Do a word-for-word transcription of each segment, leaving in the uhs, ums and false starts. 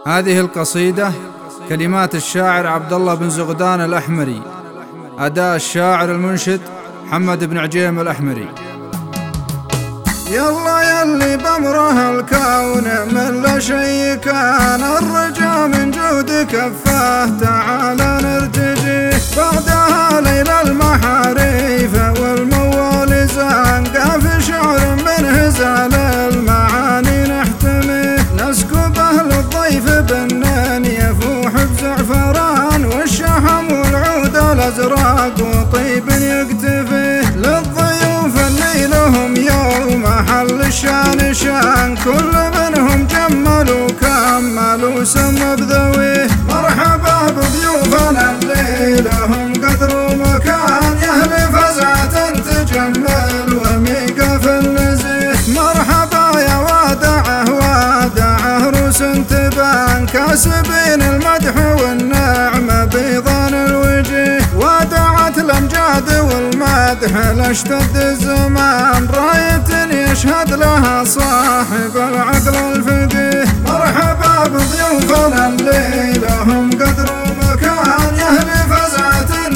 هذه القصيدة كلمات الشاعر عبد الله بن زغدان الأحمري، أداء الشاعر المنشد محمد بن عجيم الأحمري. يلا يلي بأمره الكون من لا شيء كان، الرجا من جود كفاه تعال نرتجي، بعدها ليل المحاريف والموال زانقة في شعر من هزال المعاني نحتمي، نسكب أهل الضيف بالنان يفوح بزعفران، والشحم والعود الأزرق وطيب يكتفي، للضيوف اللي لهم يوم محل الشان شان، كل منهم جمل وكمل وسم بذويه، مرحبا بضيوفنا اللي لهم قدر ومكان، يهل فزعة تجمل وميقة في النزيه، مرحبا يا وادعه وادعه روس تبان، كاسبين المدح والنعمة بيضان الوجيه، وادعت الامجاد والمدح لاشتد الزمان، راية يشهد لها صاحب العقل الفقيه، مرحبا بضيوفنا اللي لهم قدر ومكان، يهل فزعة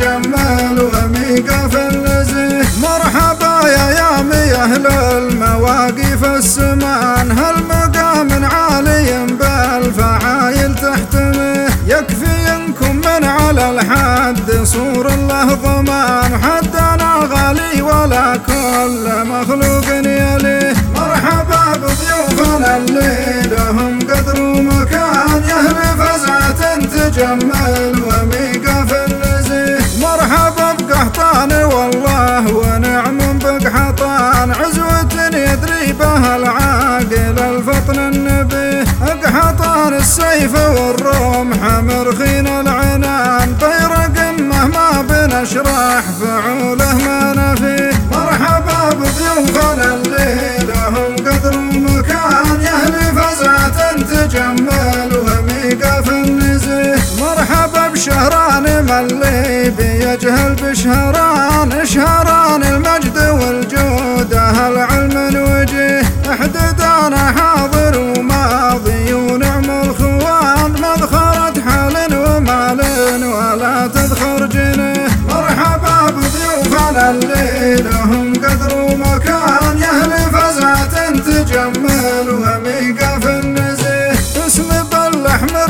تجمل وميقة في النزيه، مرحبا يا يامي أهل المواقف السمان، هالمقام عالي بالفعايل تحتمه، يكفي انكم من على الحد صور الله ضمان، حدنا غالي ولا كل مخلوق يليه، مرحبا بضيوفنا اللي لهم قدر ومكان، يهل فزعة تجمل وميقة في النزيه، مرحبا بقحطان والله ونعم بقحطان، عزوة يدري بها العاقل الفطن النبيه، قحطان السيف والرمح مرخين العنان، طير قمه ما بنشرح فعوله ما نفيه، مرحبا بضيوفنا اللي لهم قدر ومكان، يهل فزعة تجمل وميقة في النزيه، مرحبا بشهران ملي بيجهل بشهران، شهران المجد والجود أهل علم وجيه، احددانا حاضر وماضي ونعم الخوان، مذخرة حال ومال ولا تذخر جنيه، مرحبا بضيوفنا اللي لهم قدر ومكان، يهل فزعة تجمل وميقة في النزيه، اسم بالأحمر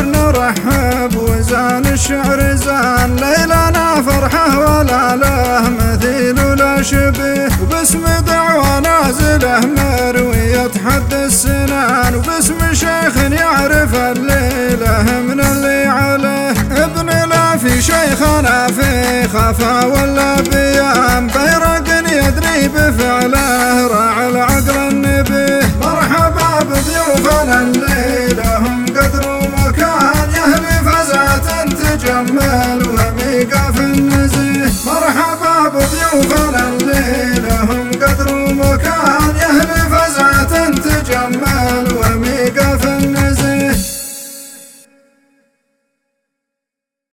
نرحب وزان الشعر زان، ليلنا فرحه ولا له مثيل ولا شبيه، وباسم دعوى نازله مروية حد السنان، وباسم شيخ يعرف الليله من اللي عليه، ابن لا في شيخنا في خفا ولا بيان،